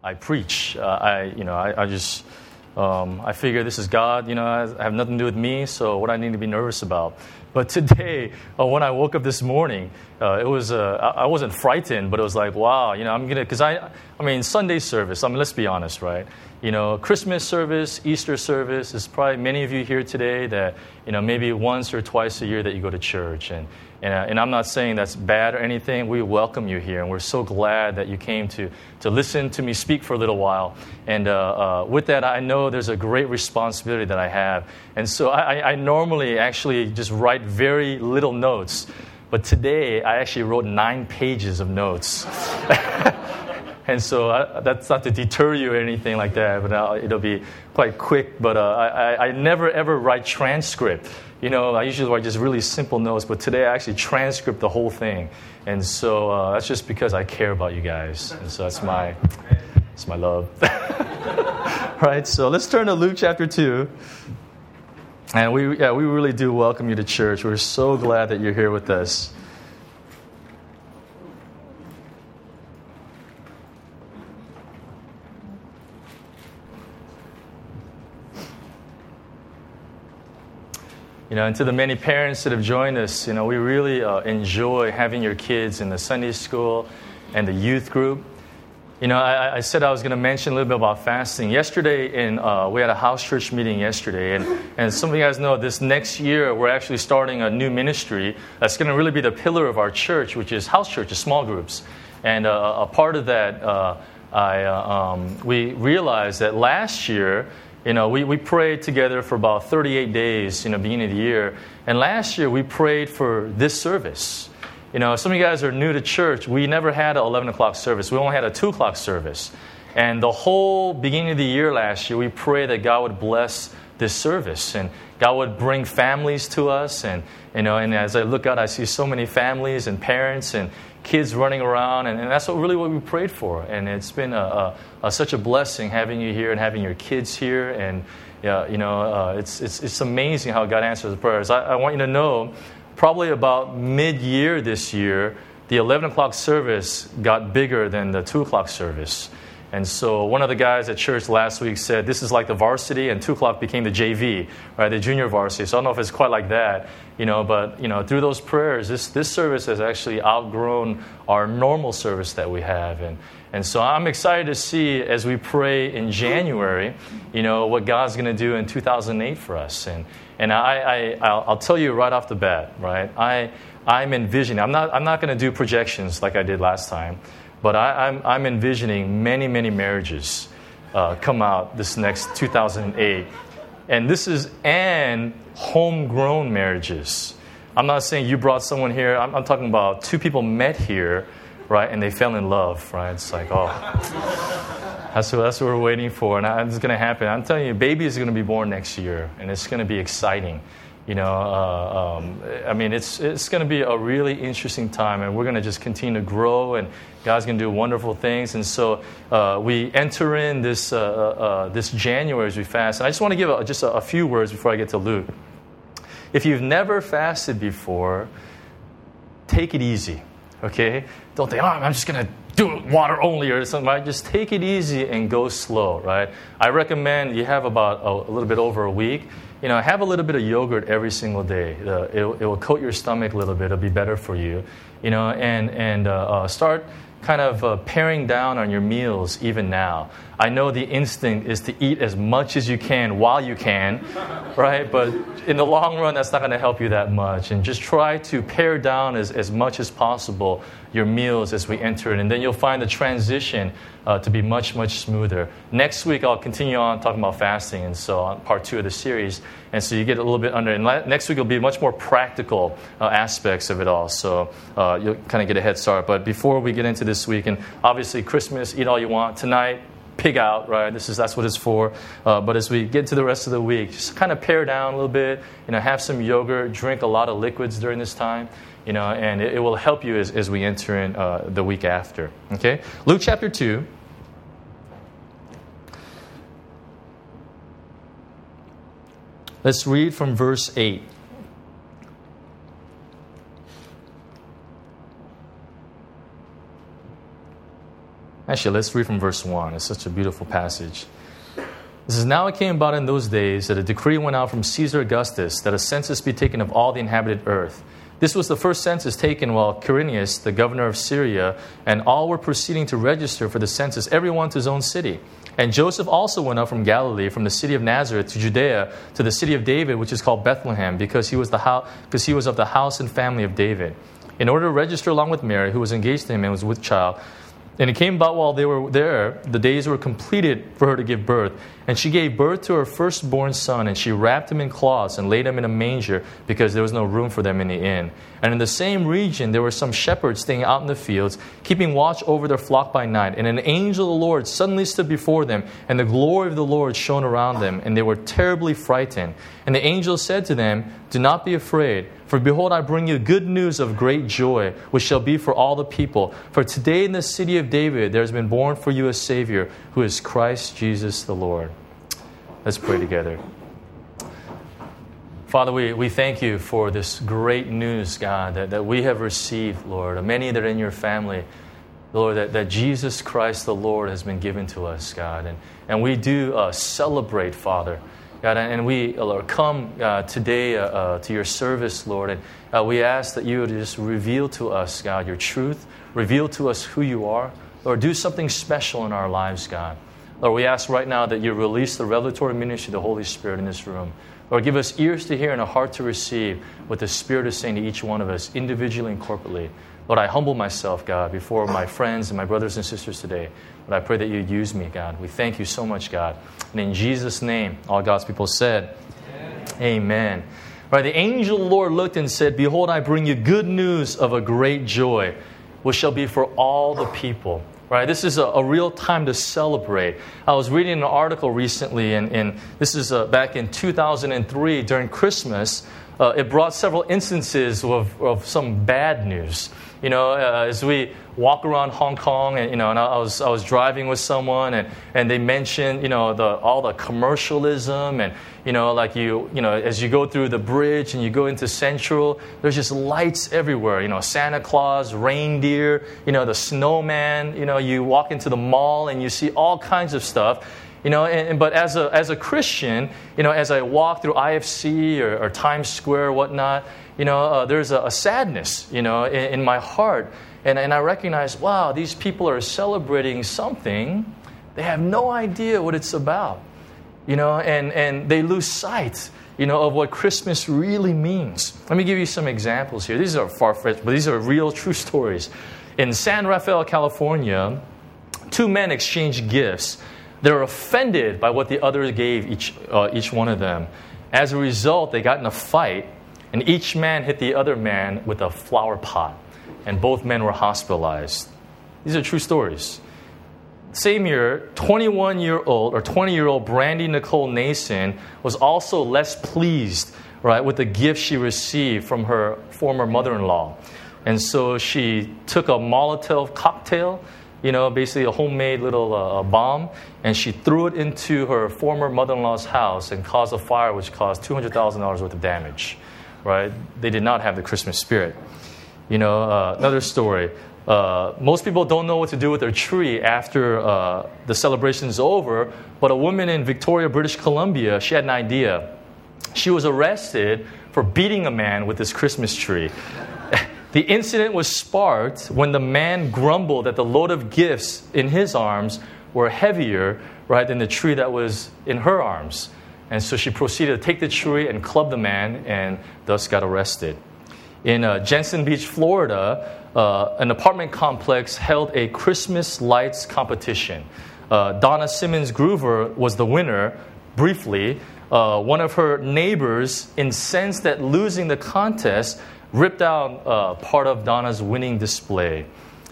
I preach. I figure this is God. I have nothing to do with me, so what I need to be nervous about. But today, when I woke up this morning, it was I wasn't frightened, but it was like, wow, I'm gonna, because Sunday service. Let's be honest, right? Christmas service, Easter service. There's probably many of you here today that maybe once or twice a year that you go to church, and I'm not saying that's bad or anything. We welcome you here, and we're so glad that you came to listen to me speak for a little while. And with that, I know there's a great responsibility that I have. And so I normally actually just write very little notes. But today, I actually wrote 9 pages of notes. And so that's not to deter you or anything like that, but it'll be quite quick. But I never, ever write transcript. I usually write just really simple notes, but today I actually transcript the whole thing. And so that's just because I care about you guys. And so that's my love. Right, so let's turn to Luke chapter 2. And we really do welcome you to church. We're so glad that you're here with us. And to the many parents that have joined us, we really enjoy having your kids in the Sunday school and the youth group. I said I was going to mention a little bit about fasting. Yesterday, we had a house church meeting yesterday, and some of you guys know this next year we're actually starting a new ministry that's going to really be the pillar of our church, which is house churches, small groups. And a part of that, we realized that last year, we prayed together for about 38 days, beginning of the year. And last year, we prayed for this service. Some of you guys are new to church. We never had an 11 o'clock service. We only had a 2 o'clock service. And the whole beginning of the year last year, we prayed that God would bless this service. And God would bring families to us. And as I look out, I see so many families and parents and kids running around, and that's what we prayed for. And it's been such a blessing having you here and having your kids here. And it's amazing how God answers the prayers. I want you to know, probably about mid-year this year, the 11 o'clock service got bigger than the 2 o'clock service. And so one of the guys at church last week said, this is like the varsity, and 2 o'clock became the JV, right, the junior varsity. So I don't know if it's quite like that, but through those prayers, this service has actually outgrown our normal service that we have. And so I'm excited to see, as we pray in January, what God's going to do in 2008 for us. And I'll tell you right off the bat, right, I'm envisioning, I'm not going to do projections like I did last time, but I'm envisioning many, many marriages come out this next 2008. And this is homegrown marriages. I'm not saying you brought someone here. I'm talking about 2 people met here, right, and they fell in love, right? It's like, that's what we're waiting for, and it's going to happen. I'm telling you, baby is going to be born next year, and it's going to be exciting. It's going to be a really interesting time, and we're going to just continue to grow, and God's going to do wonderful things. And so we enter in this January as we fast. And I just want to give just a few words before I get to Luke. If you've never fasted before, take it easy, okay? Don't think, I'm just going to do water only or something, right? Just take it easy and go slow, right? I recommend you have about a little bit over a week. Have a little bit of yogurt every single day. It will coat your stomach a little bit. It'll be better for you. And start kind of paring down on your meals even now. I know the instinct is to eat as much as you can while you can, right? But in the long run, that's not going to help you that much. And just try to pare down as much as possible your meals as we enter it. And then you'll find the transition to be much, much smoother. Next week, I'll continue on talking about fasting, and so on part 2 of the series. And so you get a little bit under. And next week will be much more practical aspects of it all. So you'll kind of get a head start. But before we get into this week, and obviously Christmas, eat all you want. Tonight, pig out, right? That's what it's for. But as we get to the rest of the week, just kind of pare down a little bit. Have some yogurt, drink a lot of liquids during this time. And it will help you as we enter in the week after. Okay, Luke chapter 2. Let's read from verse 8. Actually, let's read from verse 1. It's such a beautiful passage. It says, "Now it came about in those days that a decree went out from Caesar Augustus that a census be taken of all the inhabited earth. This was the first census taken while Quirinius, the governor of Syria, and all were proceeding to register for the census, everyone to his own city. And Joseph also went up from Galilee, from the city of Nazareth to Judea, to the city of David, which is called Bethlehem, because he was of the house and family of David, in order to register along with Mary, who was engaged to him and was with child. And it came about while they were there, the days were completed for her to give birth. And she gave birth to her firstborn son, and she wrapped him in cloths and laid him in a manger, because there was no room for them in the inn. And in the same region there were some shepherds staying out in the fields, keeping watch over their flock by night. And an angel of the Lord suddenly stood before them, and the glory of the Lord shone around them, and they were terribly frightened. And the angel said to them, 'Do not be afraid, for behold, I bring you good news of great joy, which shall be for all the people. For today in the city of David there has been born for you a Savior, who is Christ Jesus the Lord.'" Let's pray together. Father, we thank you for this great news, God, that we have received, Lord. Many that are in your family, Lord, that Jesus Christ the Lord has been given to us, God. And we do celebrate, Father, God, and we come today to your service, Lord. And we ask that you would just reveal to us, God, your truth. Reveal to us who you are. Lord, do something special in our lives, God. Lord, we ask right now that you release the revelatory ministry of the Holy Spirit in this room. Lord, give us ears to hear and a heart to receive what the Spirit is saying to each one of us, individually and corporately. Lord, I humble myself, God, before my friends and my brothers and sisters today. Lord, I pray that you use me, God. We thank you so much, God. And in Jesus' name, all God's people said, Amen. Right, the angel of the Lord looked and said, "Behold, I bring you good news of a great joy, which shall be for all the people." Right, this is a real time to celebrate. I was reading an article recently, and this is back in 2003 during Christmas. It brought several instances of some bad news. You know, as we walk around Hong Kong, and and I was driving with someone, and they mentioned all the commercialism, and like as you go through the bridge and you go into Central, there's just lights everywhere. Santa Claus, reindeer, the snowman. You walk into the mall and you see all kinds of stuff. But as a Christian, as I walk through IFC or Times Square or whatnot, there's a sadness, in my heart. And I recognize, wow, these people are celebrating something. They have no idea what it's about, and they lose sight, of what Christmas really means. Let me give you some examples here. These are far-fetched, but these are real, true stories. In San Rafael, California, two men exchanged gifts. They were offended by what the other gave each one of them. As a result, they got in a fight, and each man hit the other man with a flower pot, and both men were hospitalized. These are true stories. Same year, 20-year-old Brandy Nicole Nason was also less pleased, right, with the gift she received from her former mother-in-law. And so she took a Molotov cocktail, basically a homemade little bomb, and she threw it into her former mother-in-law's house and caused a fire which caused $200,000 worth of damage, right? They did not have the Christmas spirit. Another story. Most people don't know what to do with their tree after the celebration is over, but a woman in Victoria, British Columbia, she had an idea. She was arrested for beating a man with his Christmas tree. The incident was sparked when the man grumbled that the load of gifts in his arms were heavier, right, than the tree that was in her arms. And so she proceeded to take the tree and club the man, and thus got arrested. In Jensen Beach, Florida, an apartment complex held a Christmas lights competition. Donna Simmons Groover was the winner, briefly. One of her neighbors, incensed at losing the contest, ripped out part of Donna's winning display.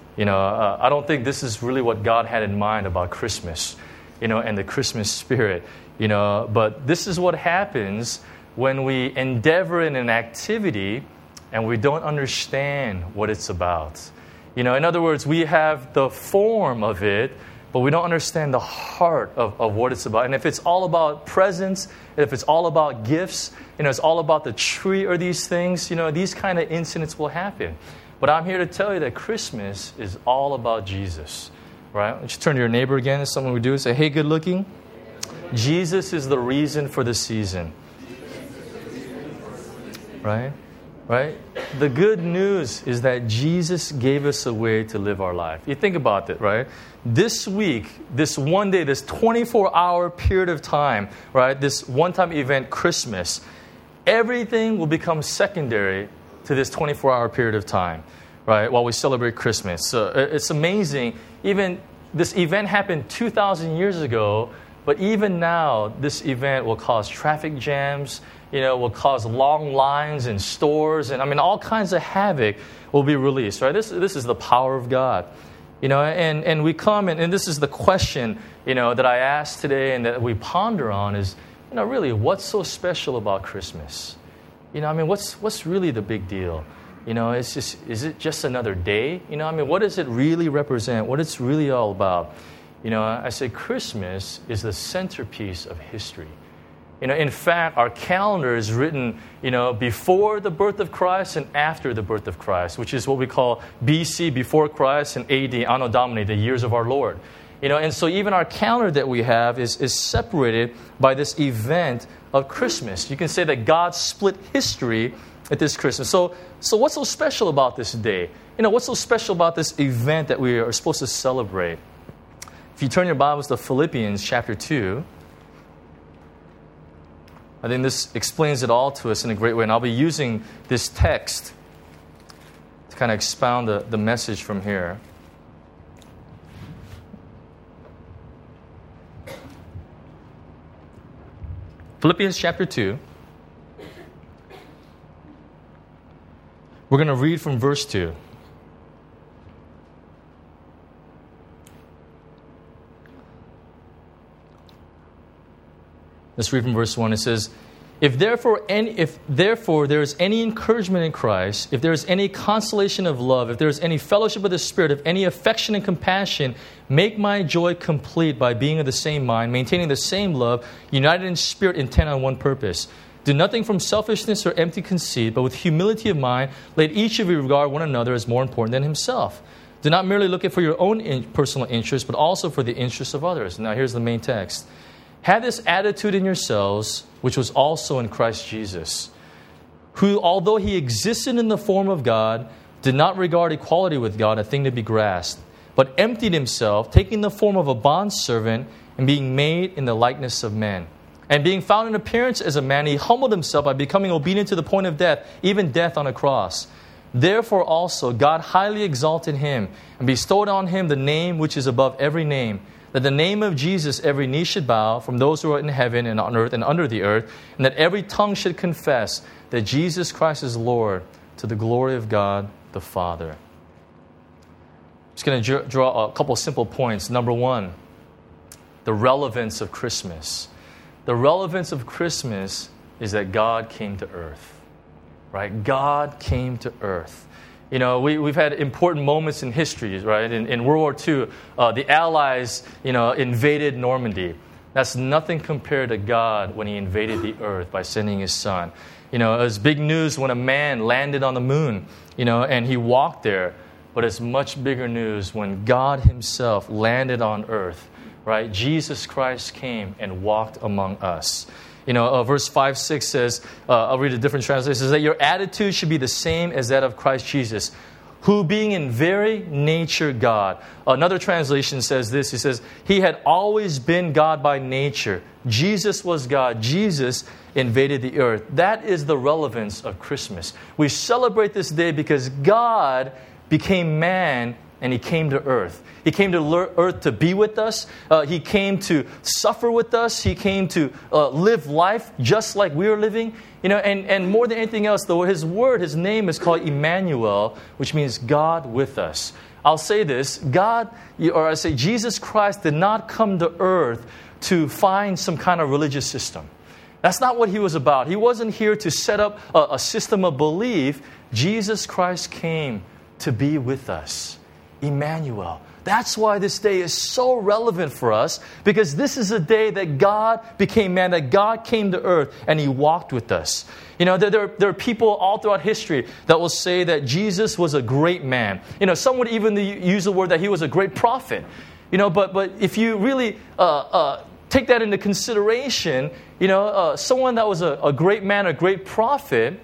I don't think this is really what God had in mind about Christmas, and the Christmas spirit, But this is what happens when we endeavor in an activity and we don't understand what it's about. In other words, we have the form of it, but we don't understand the heart of what it's about. And if it's all about presents, if it's all about gifts, it's all about the tree or these things, these kind of incidents will happen. But I'm here to tell you that Christmas is all about Jesus. right? Let's turn to your neighbor again. It's something we do. Say, hey, good looking. Jesus is the reason for the season. Right? Right? The good news is that Jesus gave us a way to live our life. You think about it, right? This week, this one day, this 24-hour period of time, right? This one-time event, Christmas, everything will become secondary to this 24-hour period of time, right? While we celebrate Christmas. So it's amazing. Even this event happened 2,000 years ago, but even now, this event will cause traffic jams, will cause long lines in stores, and all kinds of havoc will be released, right? This is the power of God, and we come, and this is the question, that I ask today and that we ponder on is, really, what's so special about Christmas? What's really the big deal? Is it just another day? What does it really represent? What it's really all about? I say Christmas is the centerpiece of history. In fact, our calendar is written, before the birth of Christ and after the birth of Christ, which is what we call BC, before Christ, and AD, Anno Domini, the years of our Lord. And so even our calendar that we have is separated by this event of Christmas. You can say that God split history at this Christmas. So what's so special about this day? What's so special about this event that we are supposed to celebrate? If you turn your Bibles to Philippians chapter 2, I think this explains it all to us in a great way. And I'll be using this text to kind of expound the message from here. Philippians chapter 2. We're going to read from verse 2. Let's read from verse 1. It says, If therefore there is any encouragement in Christ, if there is any consolation of love, if there is any fellowship of the Spirit, if any affection and compassion, make my joy complete by being of the same mind, maintaining the same love, united in spirit, intent on one purpose. Do nothing from selfishness or empty conceit, but with humility of mind, let each of you regard one another as more important than himself. Do not merely look for your own personal interest, but also for the interests of others. Now here's the main text. Have this attitude in yourselves, which was also in Christ Jesus, who, although he existed in the form of God, did not regard equality with God a thing to be grasped, but emptied himself, taking the form of a bondservant and being made in the likeness of men. And being found in appearance as a man, he humbled himself by becoming obedient to the point of death, even death on a cross. Therefore also God highly exalted him and bestowed on him the name which is above every name, that the name of Jesus every knee should bow, from those who are in heaven and on earth and under the earth, and that every tongue should confess that Jesus Christ is Lord, to the glory of God the Father. I'm just going to draw a couple simple points. Number one, the relevance of Christmas. The relevance of Christmas is that God came to earth, right? God came to earth. We've had important moments in history, right? In World War II, the Allies, invaded Normandy. That's nothing compared to God when he invaded the earth by sending his son. It was big news when a man landed on the moon, and he walked there. But it's much bigger news when God himself landed on earth, right? Jesus Christ came and walked among us. Verse 5-6 says, I'll read a different translation, says that your attitude should be the same as that of Christ Jesus, who being in very nature God. Another translation says this, he says, he had always been God by nature. Jesus was God. Jesus invaded the earth. That is the relevance of Christmas. We celebrate this day because God became man and he came to earth. He came to earth to be with us. He came to suffer with us. He came to live life just like we are living. And more than anything else, though, his name is called Emmanuel, which means God with us. I'll say this, Jesus Christ did not come to earth to find some kind of religious system. That's not what he was about. He wasn't here to set up a system of belief. Jesus Christ came to be with us. Emmanuel. That's why this day is so relevant for us, because this is a day that God became man, that God came to earth and he walked with us. There are people all throughout history that will say that Jesus was a great man. Some would even use the word that he was a great prophet. But if you really take that into consideration, someone that was a great man, a great prophet,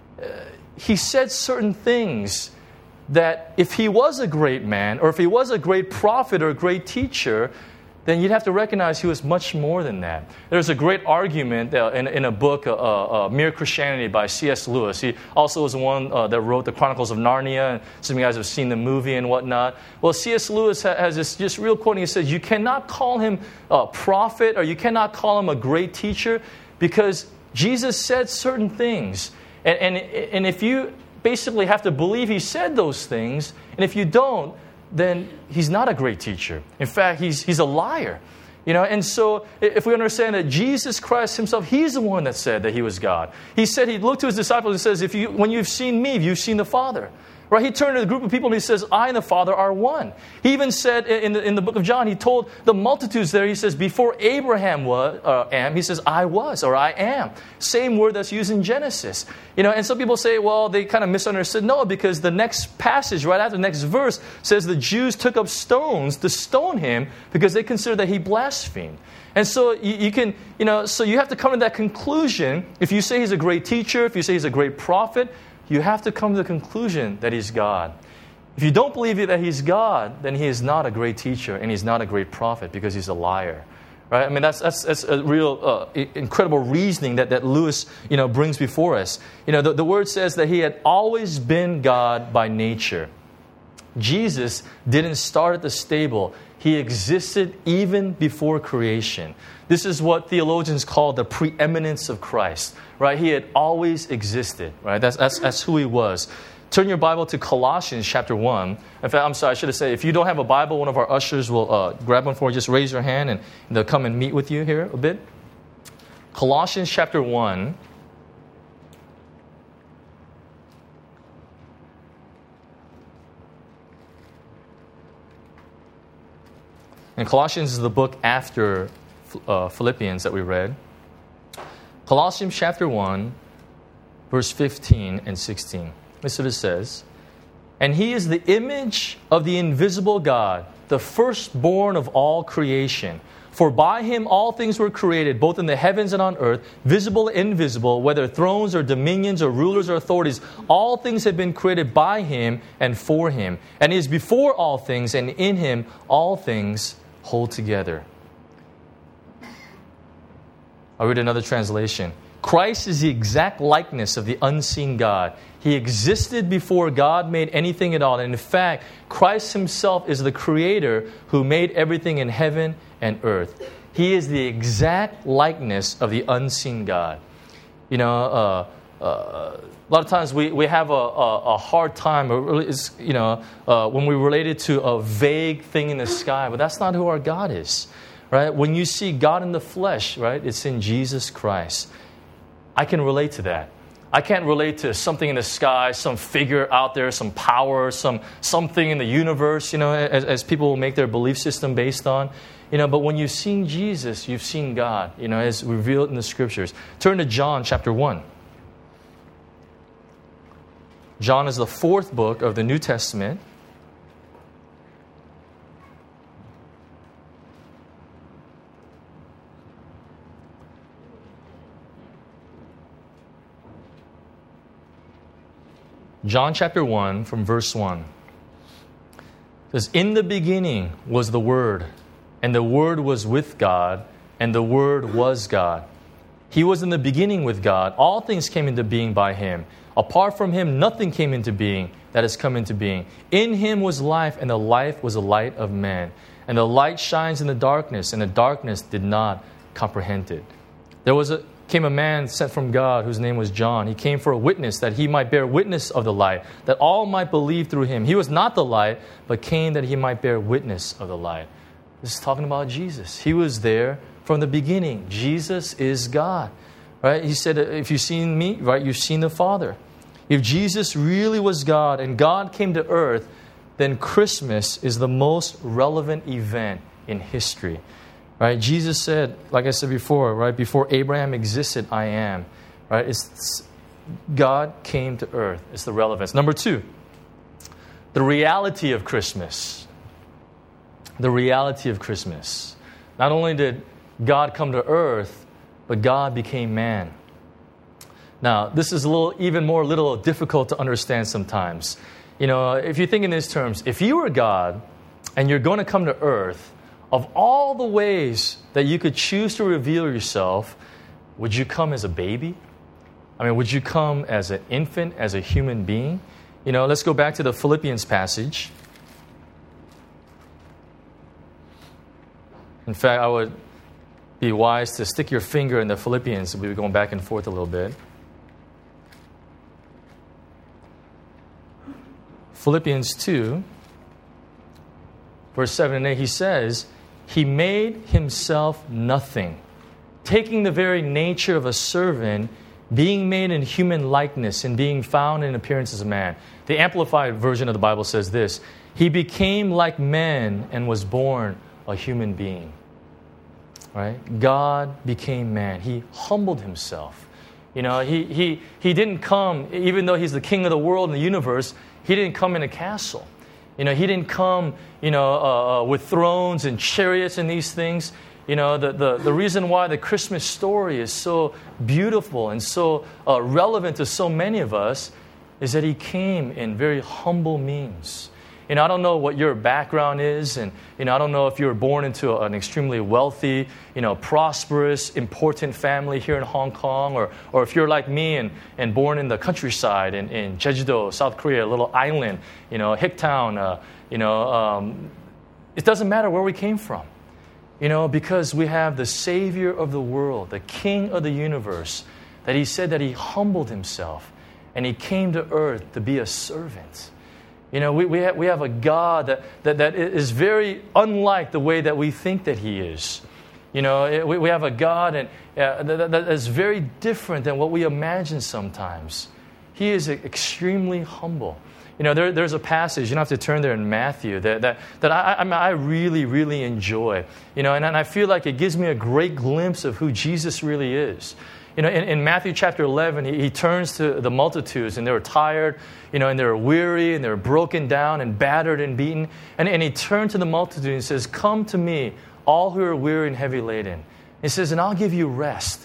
he said certain things that if he was a great man, or if he was a great prophet or a great teacher, then you'd have to recognize he was much more than that. There's a great argument in a book, Mere Christianity by C.S. Lewis. He also was the one that wrote the Chronicles of Narnia, and some of you guys have seen the movie and whatnot. Well, C.S. Lewis has this just real quote, and he says, you cannot call him a prophet, or you cannot call him a great teacher, because Jesus said certain things. And if you basically have to believe he said those things, and if you don't, then he's not a great teacher. In fact, he's a liar. And so if we understand that Jesus Christ himself, he's the one that said that he was God. He said, he looked to his disciples and says, when you've seen me, you've seen the Father. Right? He turned to the group of people and he says, I and the Father are one. He even said in the book of John, he told the multitudes there, he says, before Abraham he says, I was, or I am. Same word that's used in Genesis. And some people say, well, they kind of misunderstood. No, because the next passage, right after the next verse, says the Jews took up stones to stone him because they considered that he blasphemed. And so so you have to come to that conclusion. If you say he's a great teacher, if you say he's a great prophet, you have to come to the conclusion that he's God. If you don't believe that he's God, then he is not a great teacher and he's not a great prophet because he's a liar. Right? I mean, that's a real incredible reasoning that Lewis brings before us. The word says that he had always been God by nature. Jesus didn't start at the stable. He existed even before creation. This is what theologians call the preeminence of Christ. Right? He had always existed. Right? That's who he was. Turn your Bible to Colossians chapter 1. In fact, I'm sorry, I should have said, if you don't have a Bible, one of our ushers will grab one for you. Just raise your hand and they'll come and meet with you here a bit. Colossians chapter 1. And Colossians is the book after Philippians that we read. Colossians chapter 1, verse 15 and 16. This is what it says. And he is the image of the invisible God, the firstborn of all creation. For by him all things were created, both in the heavens and on earth, visible and invisible, whether thrones or dominions or rulers or authorities. All things have been created by him and for him. And he is before all things, and in him all things hold together. I'll read another translation. Christ is the exact likeness of the unseen God. He existed before God made anything at all. And in fact, Christ himself is the creator who made everything in heaven and earth. He is the exact likeness of the unseen God. A lot of times we have a hard time, when we relate it to a vague thing in the sky, but that's not who our God is. Right? When you see God in the flesh, right, it's in Jesus Christ. I can relate to that. I can't relate to something in the sky, some figure out there, some power, something in the universe, as people will make their belief system based on. But when you've seen Jesus, you've seen God, as revealed in the Scriptures. Turn to John chapter 1. John is the fourth book of the New Testament. John chapter 1 from verse 1. It says, in the beginning was the Word, and the Word was with God, and the Word was God. He was in the beginning with God. All things came into being by him. Apart from him, nothing came into being that has come into being. In him was life, and the life was the light of man. And the light shines in the darkness, and the darkness did not comprehend it. Came a man sent from God whose name was John. He came for a witness, that he might bear witness of the light, that all might believe through him. He was not the light, but came that he might bear witness of the light. This is talking about Jesus. He was there from the beginning. Jesus is God. Right? He said, if you've seen me, right, you've seen the Father. If Jesus really was God and God came to earth, then Christmas is the most relevant event in history. Right? Jesus said, like I said before, right, before Abraham existed, I am. Right? God came to earth. It's the relevance. Number two, the reality of Christmas. the reality of Christmas. Not only did God come to earth, but God became man. Now, this is even more difficult to understand sometimes. If you think in these terms, if you were God and you're going to come to earth, of all the ways that you could choose to reveal yourself, would you come as a baby? Would you come as an infant, as a human being? Let's go back to the Philippians passage. In fact, I would be wise to stick your finger in the Philippians. We'll be going back and forth a little bit. Philippians 2, verse 7 and 8, he says, He made himself nothing, taking the very nature of a servant, being made in human likeness and being found in appearance as a man. The Amplified version of the Bible says this, He became like men and was born a human being. Right? God became man. He humbled himself. He didn't come, even though he's the king of the world and the universe, he didn't come in a castle. He didn't come, with thrones and chariots and these things. The reason why the Christmas story is so beautiful and so relevant to so many of us is that he came in very humble means. I don't know what your background is, and I don't know if you were born into an extremely wealthy, prosperous, important family here in Hong Kong, or if you're like me and born in the countryside in Jeju-do, South Korea, a little island, Hicktown. It doesn't matter where we came from, because we have the Savior of the world, the King of the universe, that he said that he humbled himself, and he came to earth to be a servant. We have a God that is very unlike the way that we think that he is. We have a God that is very different than what we imagine sometimes. He is extremely humble. There's a passage, you don't have to turn there in Matthew, that I really, really enjoy. And I feel like it gives me a great glimpse of who Jesus really is. In Matthew chapter 11, he turns to the multitudes, and they were tired, and they were weary, and they were broken down and battered and beaten. And he turned to the multitude and he says, Come to me, all who are weary and heavy laden. He says, and I'll give you rest.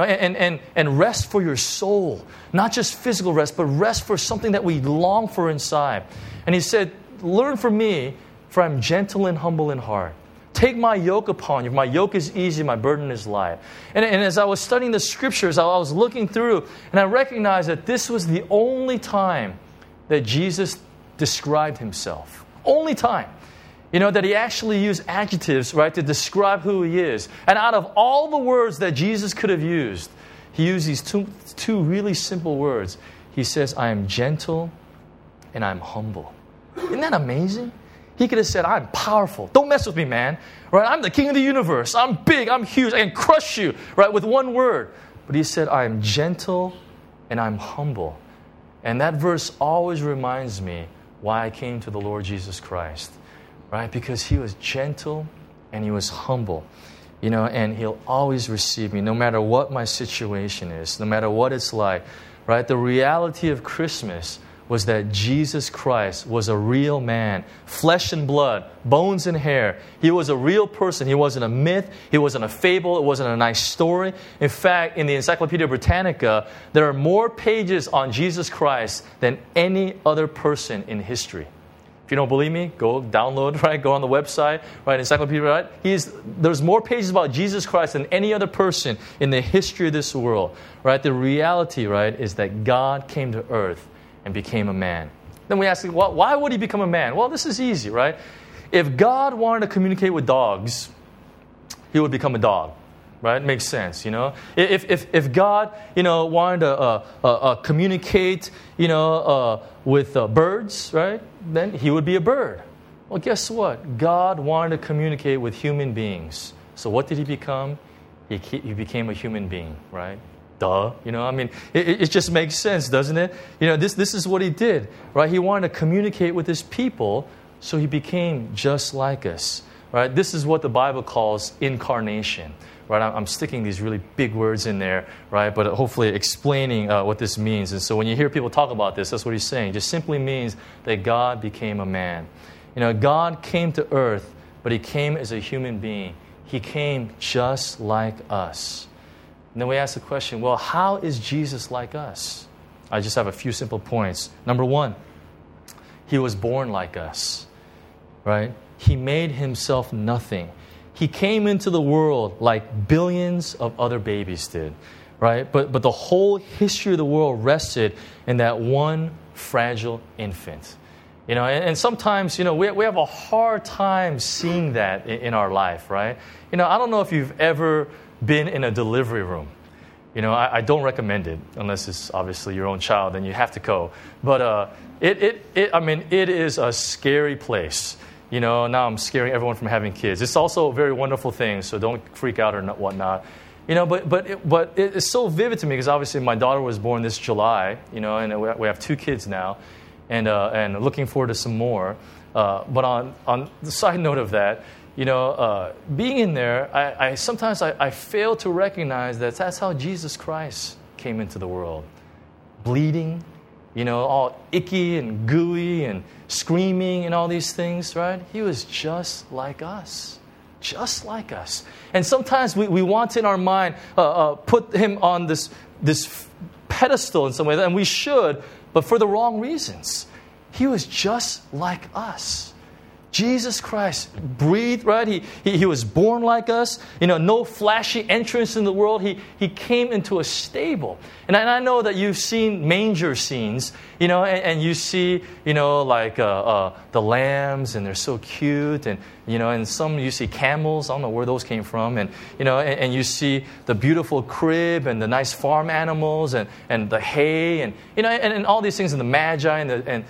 And rest for your soul. Not just physical rest, but rest for something that we long for inside. And he said, Learn from me, for I'm gentle and humble in heart. Take my yoke upon you. My yoke is easy, my burden is light. And as I was studying the scriptures, I was looking through, and I recognized that this was the only time that Jesus described himself. Only time. That he actually used adjectives, right, to describe who he is. And out of all the words that Jesus could have used, he used these two really simple words. He says, I am gentle and I'm humble. Isn't that amazing? He could have said, I'm powerful. Don't mess with me, man. Right? I'm the king of the universe. I'm big. I'm huge. I can crush you, right, with one word. But he said, I am gentle and I'm humble. And that verse always reminds me why I came to the Lord Jesus Christ. Right? Because he was gentle and he was humble. And he'll always receive me no matter what my situation is, no matter what it's like. Right? The reality of Christmas was that Jesus Christ was a real man, flesh and blood, bones and hair. He was a real person. He wasn't a myth. He wasn't a fable. It wasn't a nice story. In fact, in the Encyclopedia Britannica, there are more pages on Jesus Christ than any other person in history. If you don't believe me, go download, right? Go on the website, right? Encyclopedia, right? There's more pages about Jesus Christ than any other person in the history of this world, right? The reality, right, is that God came to earth and became a man. Then we ask, well, why would he become a man? Well, this is easy, right? If God wanted to communicate with dogs, he would become a dog, right? It makes sense, If God, wanted to communicate, with birds, right? Then he would be a bird. Well, guess what? God wanted to communicate with human beings. So what did he become? He became a human being, right? Duh. It just makes sense, doesn't it? This is what he did, right? He wanted to communicate with his people, so he became just like us, right? This is what the Bible calls incarnation, right? I'm sticking these really big words in there, right? But hopefully explaining what this means. And so when you hear people talk about this, that's what he's saying. It just simply means that God became a man. God came to earth but he came as a human being. He came just like us. And then we ask the question, well, how is Jesus like us? I just have a few simple points. Number one, he was born like us, right? He made himself nothing. He came into the world like billions of other babies did, right? But the whole history of the world rested in that one fragile infant. And sometimes, we have a hard time seeing that in our life, right? I don't know if you've ever been in a delivery room. I don't recommend it unless it's obviously your own child, then you have to go. But it is a scary place. Now I'm scaring everyone from having kids. It's also a very wonderful thing, so don't freak out or whatnot. But it's so vivid to me because obviously my daughter was born this July, and we have 2 kids now, and looking forward to some more. But on the side note of that, being in there, I sometimes fail to recognize that that's how Jesus Christ came into the world. Bleeding, all icky and gooey and screaming and all these things, right? He was just like us. Just like us. And sometimes we want to, in our mind, put him on this pedestal in some way, and we should, but for the wrong reasons. He was just like us. Jesus Christ breathed, right? He was born like us. No flashy entrance in the world. He came into a stable. And I know that you've seen manger scenes, and you see, like the lambs, and they're so cute, and some you see camels. I don't know where those came from, and you see the beautiful crib and the nice farm animals and the hay and all these things, and the magi and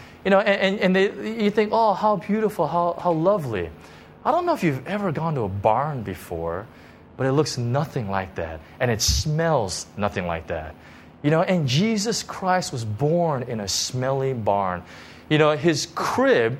you think, oh, how beautiful, how lovely. I don't know if you've ever gone to a barn before, but it looks nothing like that, and it smells nothing like that. And Jesus Christ was born in a smelly barn. His crib,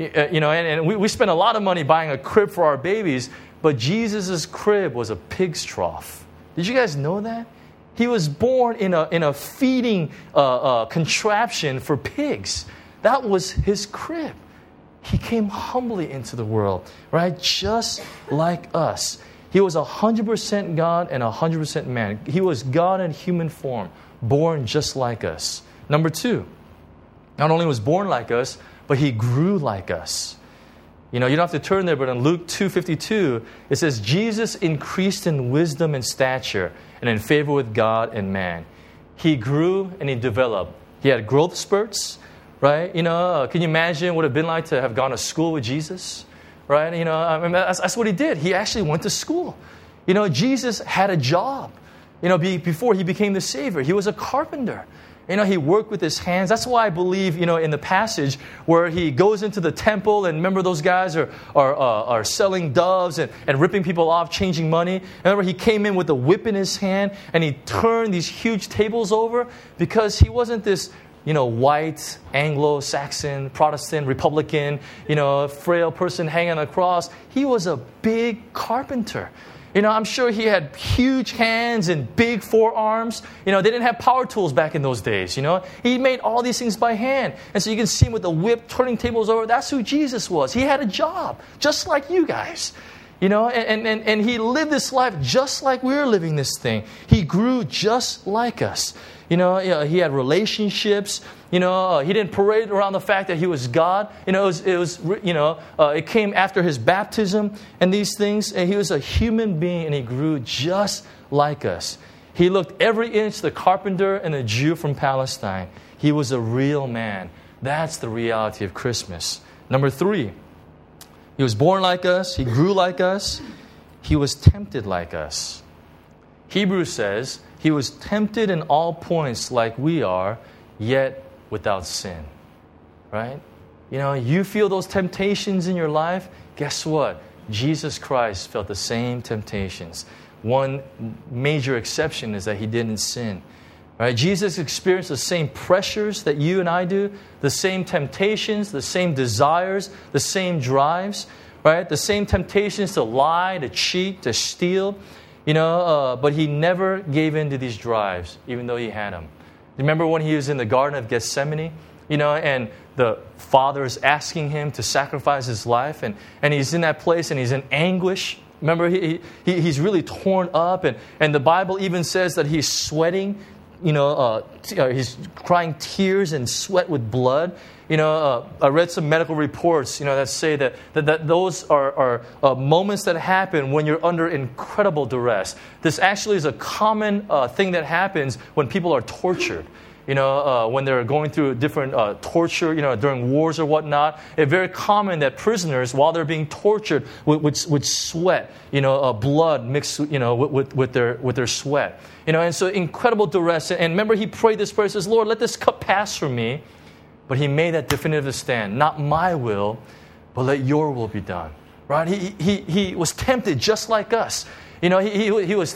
and we spend a lot of money buying a crib for our babies, but Jesus' crib was a pig's trough. Did you guys know that? He was born in a feeding contraption for pigs. That was his crib. He came humbly into the world, right? Just like us. He was 100% God and 100% man. He was God in human form, born just like us. Number 2, not only was born like us, but he grew like us. You don't have to turn there, but in Luke 2:52, it says, Jesus increased in wisdom and stature and in favor with God and man. He grew and he developed. He had growth spurts. Right? Can you imagine what it would have been like to have gone to school with Jesus? Right? That's what he did. He actually went to school. Jesus had a job. Before he became the Savior, he was a carpenter. He worked with his hands. That's why I believe, in the passage where he goes into the temple, and remember those guys are selling doves and ripping people off, changing money. Remember he came in with a whip in his hand, and he turned these huge tables over because he wasn't this white, Anglo-Saxon, Protestant, Republican, frail person hanging on a cross. He was a big carpenter. I'm sure he had huge hands and big forearms. They didn't have power tools back in those days, He made all these things by hand. And so you can see him with the whip, turning tables over. That's who Jesus was. He had a job, just like you guys. And he lived this life just like we're living this thing. He grew just like us. He had relationships. He didn't parade around the fact that he was God. It came after his baptism and these things. And he was a human being, and he grew just like us. He looked every inch the carpenter and the Jew from Palestine. He was a real man. That's the reality of Christmas. Number 3, he was born like us. He grew like us. He was tempted like us. Hebrews says, he was tempted in all points like we are, yet without sin. Right? You feel those temptations in your life. Guess what? Jesus Christ felt the same temptations. One major exception is that he didn't sin. Right? Jesus experienced the same pressures that you and I do, the same temptations, the same desires, the same drives, right? The same temptations to lie, to cheat, to steal. But he never gave in to these drives, even though he had them. Remember when he was in the Garden of Gethsemane, and the father is asking him to sacrifice his life, and he's in that place and he's in anguish. Remember, he's really torn up, and the Bible even says that he's sweating, he's crying tears and sweat with blood. I read some medical reports, that say that those are moments that happen when you're under incredible duress. This actually is a common thing that happens when people are tortured. When they're going through different torture, during wars or whatnot. It's very common that prisoners, while they're being tortured, would sweat, blood mixed, with their sweat. And so incredible duress. And remember, he prayed this prayer, he says, Lord, let this cup pass from me. But he made that definitive stand. Not my will, but let your will be done. Right? He was tempted just like us. He was,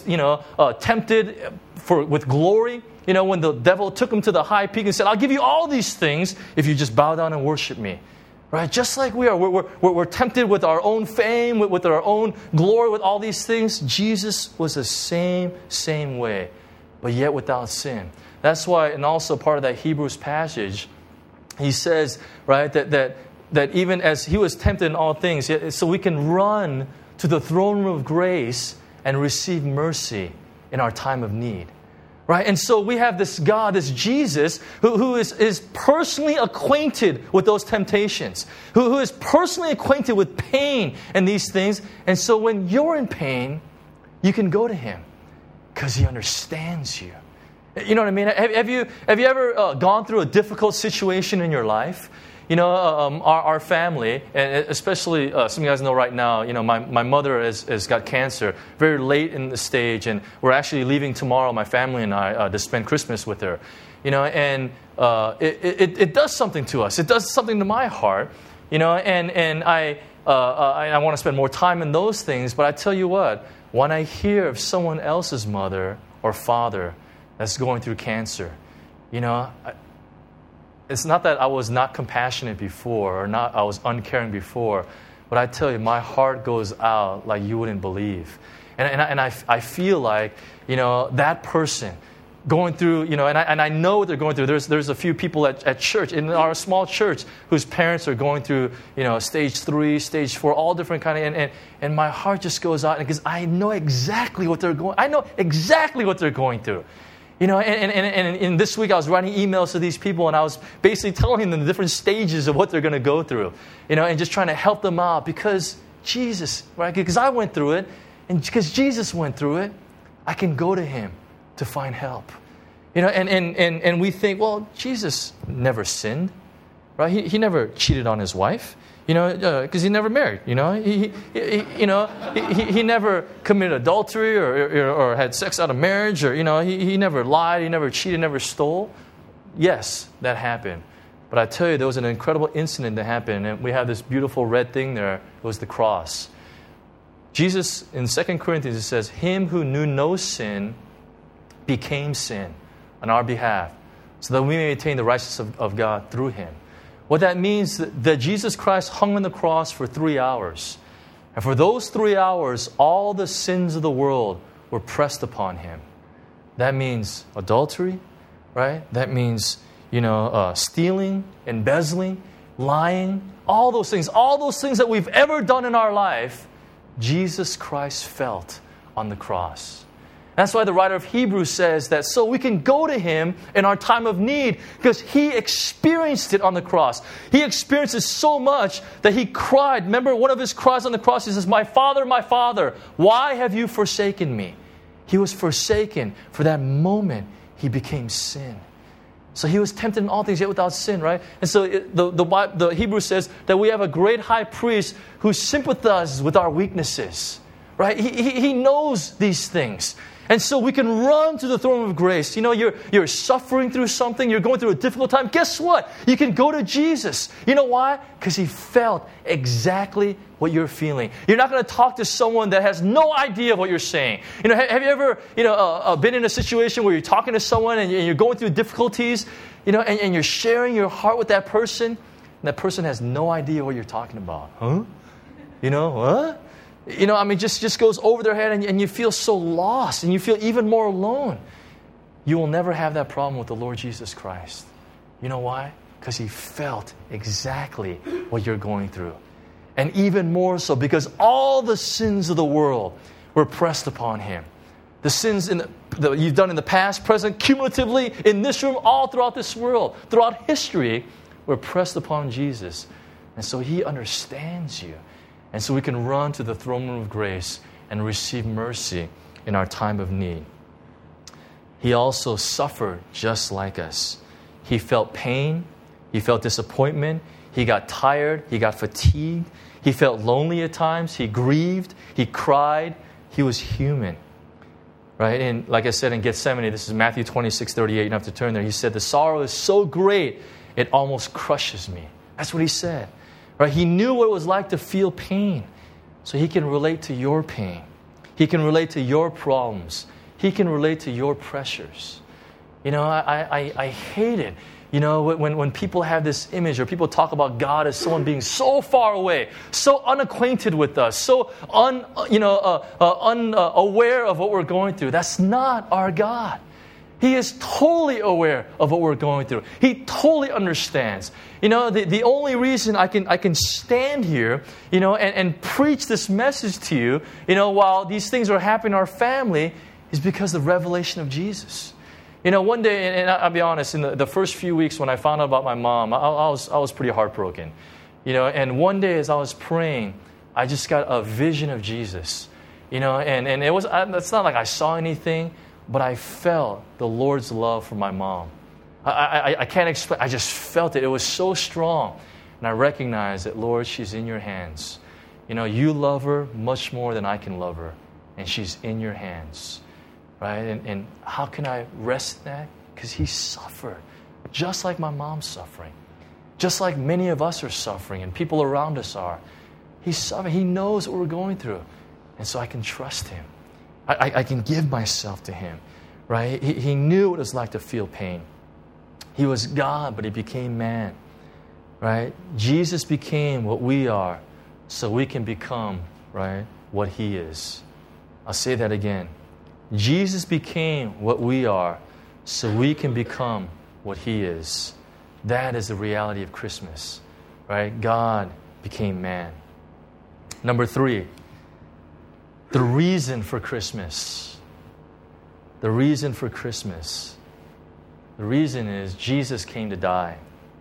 tempted with glory. When the devil took him to the high peak and said, I'll give you all these things if you just bow down and worship me. Right? Just like we are. We're tempted with our own fame, with our own glory, with all these things. Jesus was the same way, but yet without sin. That's why, and also part of that Hebrews passage, he says, right, that even as he was tempted in all things, so we can run to the throne room of grace and receive mercy in our time of need. Right? And so we have this God, this Jesus, who is personally acquainted with those temptations, who is personally acquainted with pain and these things. And so when you're in pain, you can go to him because he understands you. You know what I mean? Have you ever gone through a difficult situation in your life? Our family, and especially some of you guys know right now, my mother has got cancer very late in the stage, and we're actually leaving tomorrow, my family and I, to spend Christmas with her. And it does something to us. It does something to my heart, and I want to spend more time in those things. But I tell you what, when I hear of someone else's mother or father that's going through cancer, it's not that I was not compassionate before or not I was uncaring before, but I tell you, my heart goes out like you wouldn't believe. And I feel like, that person going through, and I know what they're going through. There's a few people at church, in our small church, whose parents are going through, stage 3, stage 4, all different kind of, and my heart just goes out because I know exactly what they're going through. And this week I was writing emails to these people, and I was basically telling them the different stages of what they're going to go through, and just trying to help them out because Jesus, right? Because I went through it, and because Jesus went through it, I can go to him to find help. And we think, well, Jesus never sinned, right? He never cheated on his wife. Because he never married. He never committed adultery or had sex out of marriage, or he never lied, he never cheated, never stole. Yes, that happened. But I tell you, there was an incredible incident that happened, and we have this beautiful red thing there. It was the cross. Jesus, in 2 Corinthians, it says, him who knew no sin became sin on our behalf, so that we may attain the righteousness of God through him. What that means that Jesus Christ hung on the cross for 3 hours. And for those 3 hours, all the sins of the world were pressed upon him. That means adultery, right? That means, stealing, embezzling, lying, all those things that we've ever done in our life, Jesus Christ felt on the cross. That's why the writer of Hebrews says that so we can go to him in our time of need because he experienced it on the cross. He experienced it so much that he cried. Remember one of his cries on the cross? He says, my Father, why have you forsaken me? He was forsaken. For that moment, he became sin. So he was tempted in all things, yet without sin, right? And so the Hebrew says that we have a great high priest who sympathizes with our weaknesses, right? He knows these things. And so we can run to the throne of grace. You're suffering through something. You're going through a difficult time. Guess what? You can go to Jesus. You know why? Because he felt exactly what you're feeling. You're not going to talk to someone that has no idea what you're saying. Have you ever, been in a situation where you're talking to someone and you're going through difficulties, and you're sharing your heart with that person, and that person has no idea what you're talking about? Huh? What? Just goes over their head, and you feel so lost, and you feel even more alone. You will never have that problem with the Lord Jesus Christ. You know why? Because he felt exactly what you're going through. And even more so because all the sins of the world were pressed upon him. The sins that you've done in the past, present, cumulatively, in this room, all throughout this world, throughout history, were pressed upon Jesus. And so he understands you. And so we can run to the throne room of grace and receive mercy in our time of need. He also suffered just like us. He felt pain. He felt disappointment. He got tired. He got fatigued. He felt lonely at times. He grieved. He cried. He was human. Right? And like I said in Gethsemane, this is Matthew 26:38. You don't have to turn there. He said, the sorrow is so great, it almost crushes me. That's what he said. Right? He knew what it was like to feel pain. So he can relate to your pain. He can relate to your problems. He can relate to your pressures. You know, I hate it. You know, when people have this image or people talk about God as someone being so far away, so unacquainted with us, so unaware of what we're going through. That's not our God. He is totally aware of what we're going through. He totally understands. You know, the only reason I can stand here, you know, and preach this message to you, you know, while these things are happening in our family, is because of the revelation of Jesus. You know, one day, and I'll be honest, in the first few weeks when I found out about my mom, I was pretty heartbroken. You know, and one day as I was praying, I just got a vision of Jesus. You know, and it's not like I saw anything, but I felt the Lord's love for my mom. I can't explain. I just felt it. It was so strong. And I recognized that, Lord, she's in your hands. You know, you love her much more than I can love her. And she's in your hands. Right? And how can I rest in that? Because he suffered. Just like my mom's suffering. Just like many of us are suffering and people around us are. He's suffering. He knows what we're going through. And so I can trust him. I can give myself to him. Right? He knew what it was like to feel pain. He was God, but he became man. Right? Jesus became what we are so we can become, right, what he is. I'll say that again. Jesus became what we are so we can become what he is. That is the reality of Christmas, right? God became man. Number 3, the reason for Christmas. The reason for Christmas. The reason is Jesus came to die.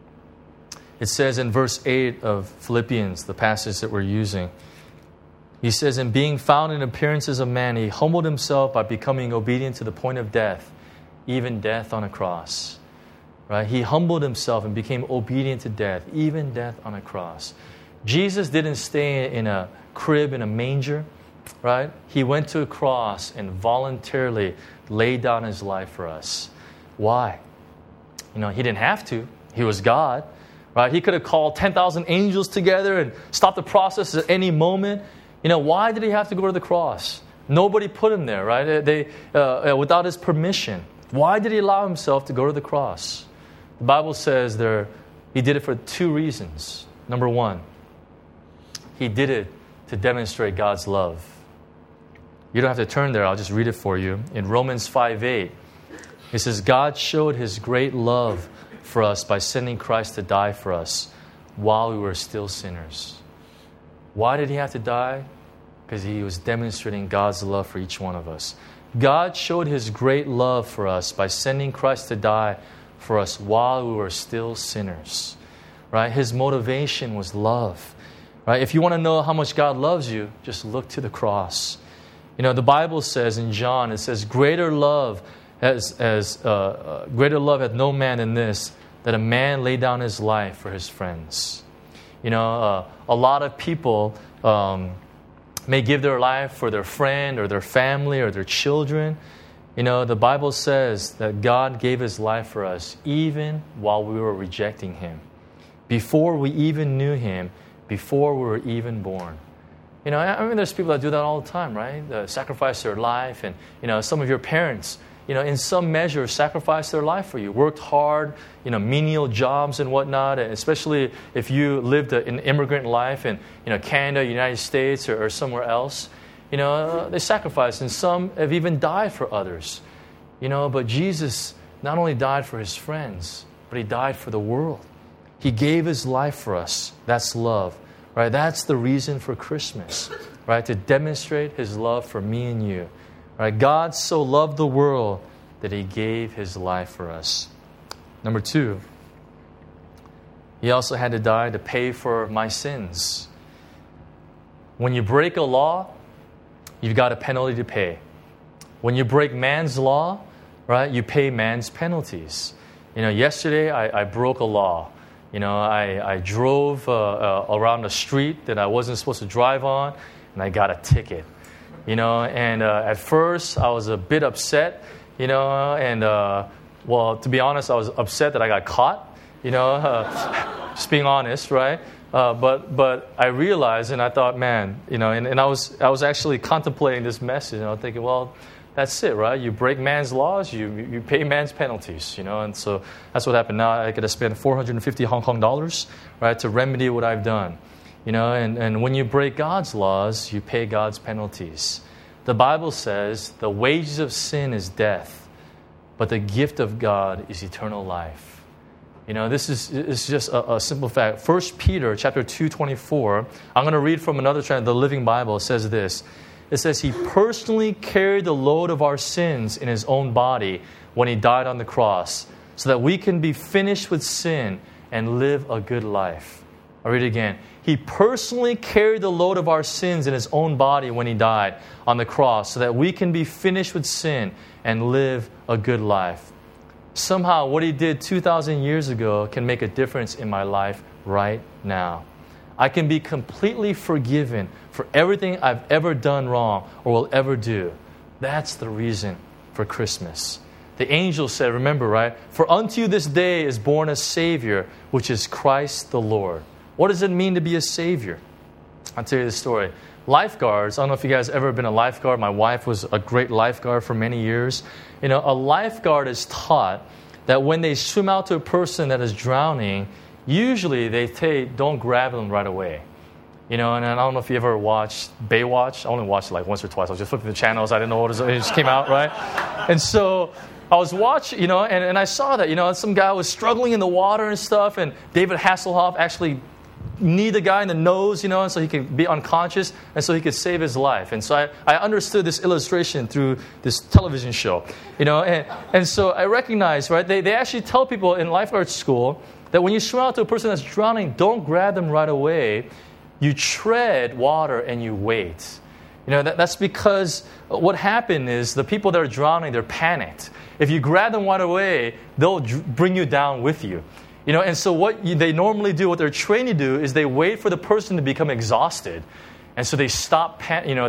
It says in verse 8 of Philippians, the passage that we're using, he says, in being found in appearances of man, he humbled himself by becoming obedient to the point of death, even death on a cross. Right? He humbled himself and became obedient to death, even death on a cross. Jesus didn't stay in a crib in a manger, right? He went to a cross and voluntarily laid down his life for us. Why? You know, he didn't have to. He was God, right? He could have called 10,000 angels together and stopped the process at any moment. You know, why did he have to go to the cross? Nobody put him there, right? Without his permission. Why did he allow himself to go to the cross? The Bible says he did it for 2 reasons. Number 1, he did it to demonstrate God's love. You don't have to turn there. I'll just read it for you. In Romans 5:8, it says, God showed his great love for us by sending Christ to die for us while we were still sinners. Why did he have to die? Because he was demonstrating God's love for each one of us. God showed his great love for us by sending Christ to die for us while we were still sinners. Right? His motivation was love. Right? If you want to know how much God loves you, just look to the cross. You know, the Bible says in John, it says, greater love hath no man than this, that a man lay down his life for his friends. You know, a lot of people may give their life for their friend or their family or their children. You know, the Bible says that God gave his life for us even while we were rejecting him. Before we even knew him, before we were even born. You know, I mean, there's people that do that all the time, right? Sacrifice their life. And, you know, some of your parents, you know, in some measure, sacrificed their life for you, worked hard, you know, menial jobs and whatnot, and especially if you lived an immigrant life in, you know, Canada, United States, or somewhere else. You know, they sacrificed, and some have even died for others. You know, but Jesus not only died for his friends, but he died for the world. He gave His life for us. That's love, right? That's the reason for Christmas, right? To demonstrate His love for me and you, right? God so loved the world that He gave His life for us. Number 2, He also had to die to pay for my sins. When you break a law, you've got a penalty to pay. When you break man's law, right, you pay man's penalties. Yesterday I broke a law. I drove around a street that I wasn't supposed to drive on, and I got a ticket. And at first I was a bit upset, well, to be honest, I was upset that I got caught, just being honest, right? But I realized, and I thought, man, and I was actually contemplating this message, and I was thinking, well, that's it, right? You break man's laws, you pay man's penalties, and so that's what happened. Now I got to spend 450 Hong Kong dollars, right, to remedy what I've done, and when you break God's laws, you pay God's penalties. The Bible says the wages of sin is death, but the gift of God is eternal life. This is just a simple fact. 1 Peter chapter 2:24. I'm going to read from another translation, the Living Bible. It says this. It says, He personally carried the load of our sins in His own body when He died on the cross, so that we can be finished with sin and live a good life. I'll read it again. He personally carried the load of our sins in His own body when He died on the cross, so that we can be finished with sin and live a good life. Somehow, what He did 2,000 years ago can make a difference in my life right now. I can be completely forgiven for everything I've ever done wrong or will ever do. That's the reason for Christmas. The angel said, remember, right? For unto you this day is born a Savior, which is Christ the Lord. What does it mean to be a Savior? I'll tell you the story. Lifeguards, I don't know if you guys have ever been a lifeguard. My wife was a great lifeguard for many years. A lifeguard is taught that when they swim out to a person that is drowning, usually they say, don't grab them right away. And I don't know if you ever watched Baywatch. I only watched it like once or twice. I was just flipping the channels. I didn't know what it just came out, right? And so I was watching, and I saw that, some guy was struggling in the water and stuff, and David Hasselhoff actually kneed the guy in the nose, and so he could be unconscious, and so he could save his life. And so I understood this illustration through this television show, and so I recognized, right, they actually tell people in lifeguard school that when you swim out to a person that's drowning, don't grab them right away. You tread water and you wait. That's because what happened is the people that are drowning, they're panicked. If you grab them right away, they'll bring you down with you. And so what they normally do, what they're trained to do, is they wait for the person to become exhausted. And so they stop,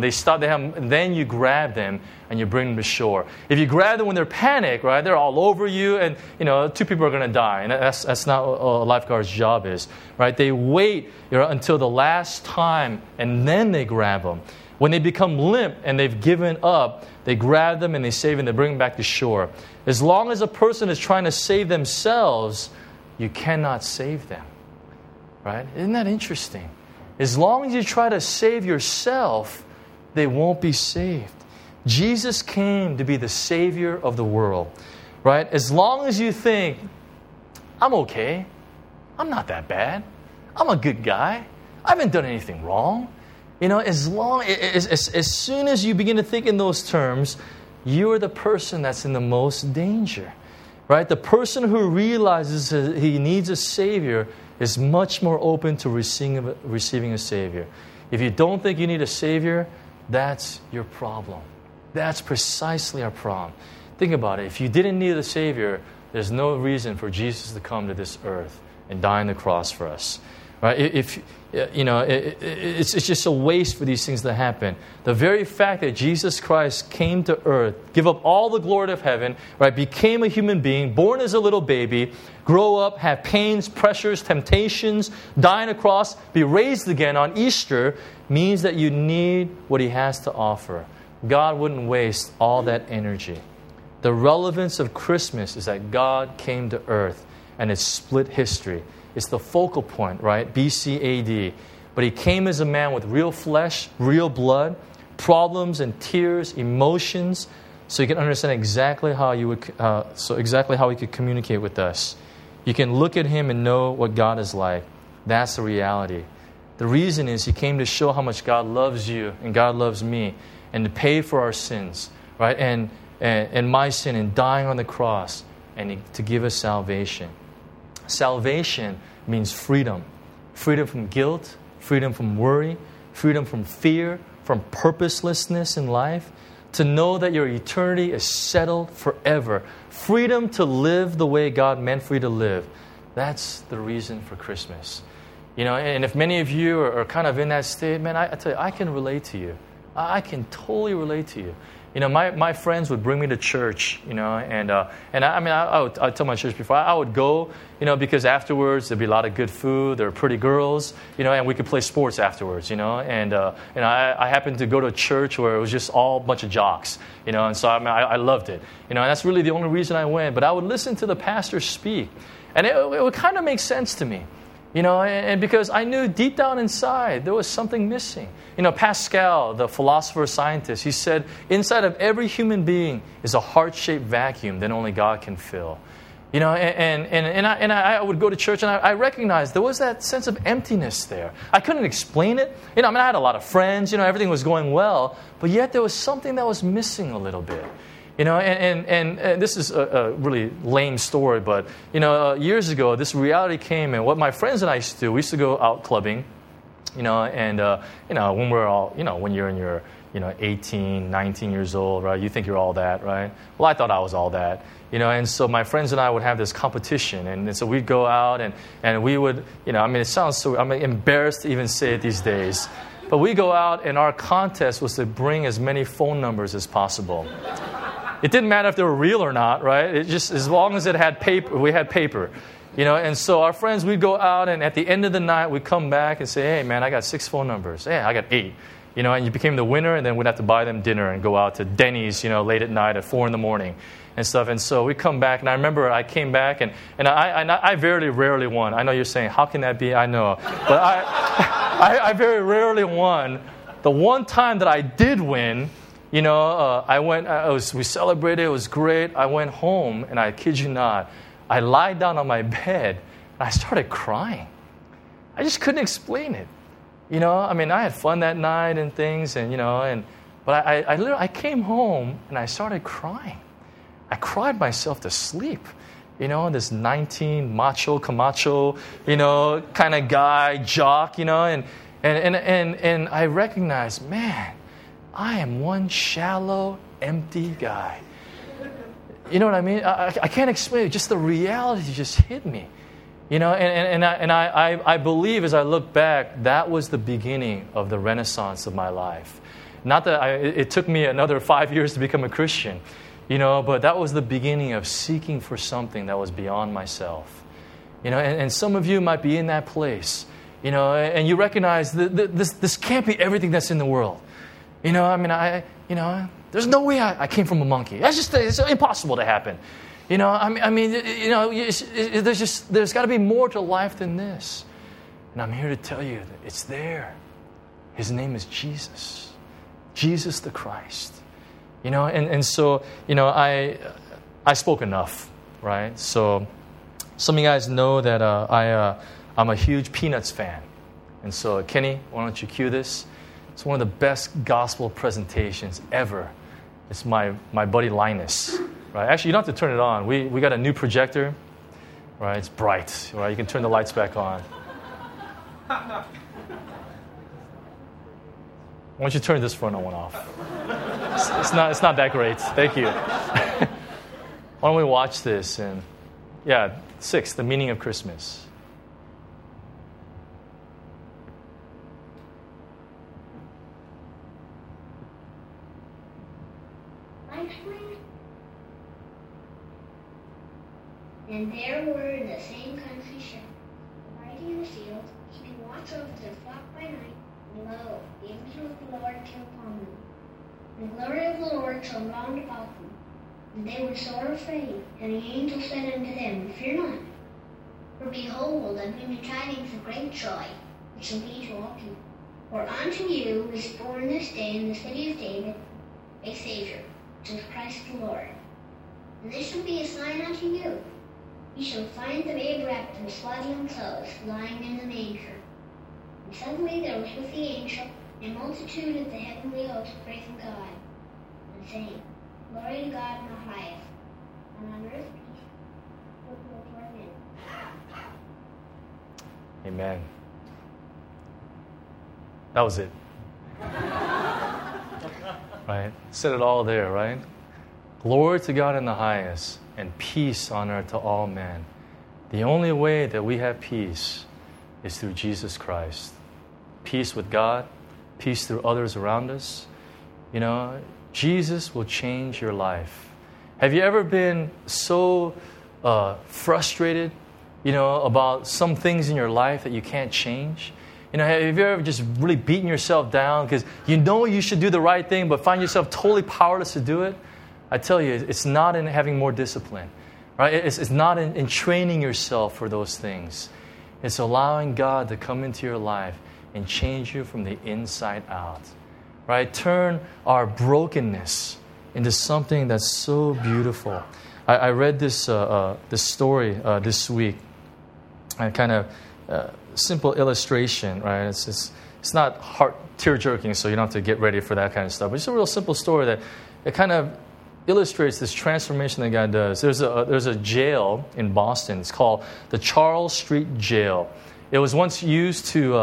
then you grab them and you bring them to shore. If you grab them when they're panicked, right, they're all over you, and, 2 people are going to die. And that's not what a lifeguard's job is, right? They wait until the last time, and then they grab them. When they become limp and they've given up, they grab them and they save them, they bring them back to shore. As long as a person is trying to save themselves, you cannot save them, right? Isn't that interesting? As long as you try to save yourself, they won't be saved. Jesus came to be the Savior of the world, right? As long as you think, I'm okay, I'm not that bad, I'm a good guy, I haven't done anything wrong. As soon as you begin to think in those terms, you are the person that's in the most danger, right? The person who realizes that he needs a Savior is much more open to receiving a Savior. If you don't think you need a Savior, that's your problem. That's precisely our problem. Think about it. If you didn't need a Savior, there's no reason for Jesus to come to this earth and die on the cross for us. Right? It's just a waste for these things to happen. The very fact that Jesus Christ came to earth, give up all the glory of heaven, right, became a human being, born as a little baby, grow up, have pains, pressures, temptations, die on a cross, be raised again on Easter, means that you need what He has to offer. God wouldn't waste all that energy. The relevance of Christmas is that God came to earth and it's split history. It's the focal point, right? BC AD. But He came as a man with real flesh, real blood, problems and tears, emotions, so He can understand exactly how He could communicate with us. You can look at him and know what God is like. That's the reality. The reason is he came to show how much God loves you and God loves me, and to pay for our sins, right? And my sin, in dying on the cross, and to give us salvation. Salvation means freedom. Freedom from guilt, freedom from worry, freedom from fear, from purposelessness in life. To know that your eternity is settled forever. Freedom to live the way God meant for you to live. That's the reason for Christmas. You know, and if many of you are kind of in that state, man, I tell you, I can relate to you. I can totally relate to you. You know, my friends would bring me to church, you know, and I tell my church before, I would go, you know, because afterwards there'd be a lot of good food, there were pretty girls, you know, and we could play sports afterwards, you know, and I happened to go to a church where it was just all a bunch of jocks, you know, and so I loved it, you know, and that's really the only reason I went. But I would listen to the pastor speak, and it would kind of make sense to me. You know, and because I knew deep down inside there was something missing. You know, Pascal, the philosopher scientist, he said, inside of every human being is a heart-shaped vacuum that only God can fill. You know, and I would go to church, and I recognized there was that sense of emptiness there. I couldn't explain it. You know, I mean, I had a lot of friends. You know, everything was going well, but yet there was something that was missing a little bit. You know, and this is a really lame story, but, you know, years ago, this reality came, and what my friends and I used to do, we used to go out clubbing, you know, and, you know, when we're all, you know, when you're in your, you know, 18, 19 years old, right, you think you're all that, right? Well, I thought I was all that, you know, and so my friends and I would have this competition, and so we'd go out, and we would, you know, I mean, it sounds so, I'm embarrassed to even say it these days, but we go out, and our contest was to bring as many phone numbers as possible. It didn't matter if they were real or not, right? It just, as long as it had paper, we had paper. You know, and so our friends, we'd go out, and at the end of the night, we'd come back and say, hey, man, I got 6 phone numbers. Hey, I got 8. You know, and you became the winner, and then we'd have to buy them dinner and go out to Denny's, you know, late at night at 4 a.m. and stuff. And so we come back, and I remember I came back, and I very rarely won. I know you're saying, how can that be? I know. But I very rarely won. The one time that I did win, you know, we celebrated, it was great. I went home, and I kid you not, I lied down on my bed, and I started crying. I just couldn't explain it. You know, I mean, I had fun that night and things, and, you know, but I literally, I came home, and I started crying. I cried myself to sleep. You know, this 19 macho, Camacho, you know, kind of guy, jock, you know, and I recognized, man, I am one shallow, empty guy. You know what I mean? I can't explain it. Just the reality just hit me. You know, and I believe as I look back, that was the beginning of the renaissance of my life. Not that it took me another 5 years to become a Christian, you know, but that was the beginning of seeking for something that was beyond myself. You know, and some of you might be in that place, you know, and you recognize this can't be everything that's in the world. You know, I mean, you know, there's no way I came from a monkey. It's impossible to happen. You know, I mean, you know, there's got to be more to life than this. And I'm here to tell you that it's there. His name is Jesus. Jesus the Christ. You know, and so, you know, I spoke enough, right? So some of you guys know that I'm a huge Peanuts fan. And so, Kenny, why don't you cue this? It's one of the best gospel presentations ever. It's my buddy Linus, right? Actually, you don't have to turn it on. We got a new projector, right? It's bright, right? You can turn the lights back on. Why don't you turn this front one off? It's not that great. Thank you. Why don't we watch this? And yeah, 6, the meaning of Christmas. And there were in the same country shepherds, abiding in the field, keeping watch over their flock by night. And lo, the angel of the Lord came upon them. And the glory of the Lord shone round about them. And they were sore afraid. And the angel said unto them, Fear not, for behold, I bring you tidings of great joy, which shall be to all people. For unto you is born this day in the city of David a Savior, which is Christ the Lord. And this shall be a sign unto you. You shall find the babe wrapped in swaddling clothes, lying in the manger. And suddenly there was with the angel a multitude of the heavenly host praising God, and saying, Glory to God in the highest, and on earth peace, goodwill toward men. Amen. That was it. Right? Said it all there, right? Glory to God in the highest, and peace on earth to all men. The only way that we have peace is through Jesus Christ. Peace with God, peace through others around us. You know, Jesus will change your life. Have you ever been so frustrated, you know, about some things in your life that you can't change? You know, have you ever just really beaten yourself down because you know you should do the right thing but find yourself totally powerless to do it? I tell you, it's not in having more discipline, right? It's not in training yourself for those things. It's allowing God to come into your life and change you from the inside out, right? Turn our brokenness into something that's so beautiful. I read this story this week, and kind of simple illustration, right? It's not heart tear-jerking, so you don't have to get ready for that kind of stuff. But it's a real simple story that it kind of illustrates this transformation that God does. There's a jail in Boston. It's called the Charles Street Jail. It was once used it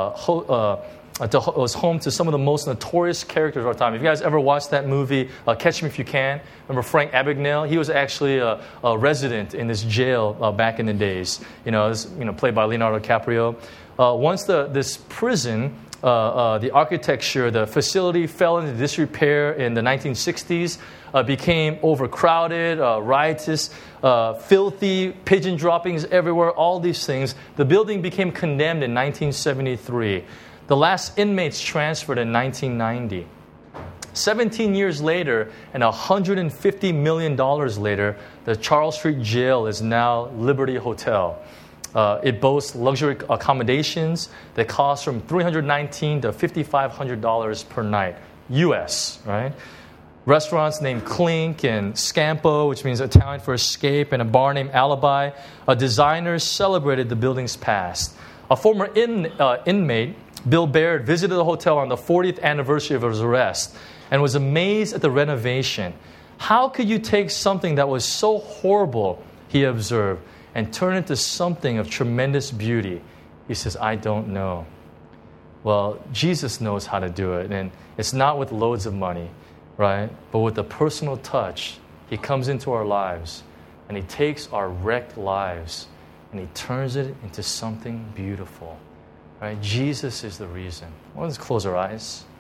was home to some of the most notorious characters of our time. If you guys ever watched that movie, Catch Me If You Can, remember Frank Abagnale? He was actually a resident in this jail back in the days. Played by Leonardo DiCaprio. Once this prison, the architecture, the facility fell into disrepair in the 1960s, became overcrowded, riotous, filthy, pigeon droppings everywhere, all these things. The building became condemned in 1973. The last inmates transferred in 1990. 17 years later, and $150 million later, the Charles Street Jail is now Liberty Hotel. It boasts luxury accommodations that cost from $319 to $5,500 per night, U.S., right? Restaurants named Clink and Scampo, which means Italian for escape, and a bar named Alibi. Designers celebrated the building's past. A former inmate, Bill Baird, visited the hotel on the 40th anniversary of his arrest and was amazed at the renovation. How could you take something that was so horrible, he observed, and turn it into something of tremendous beauty? He says, I don't know. Well, Jesus knows how to do it, and it's not with loads of money, right? But with a personal touch, he comes into our lives, and he takes our wrecked lives, and he turns it into something beautiful. Right? Jesus is the reason. Let's close our eyes.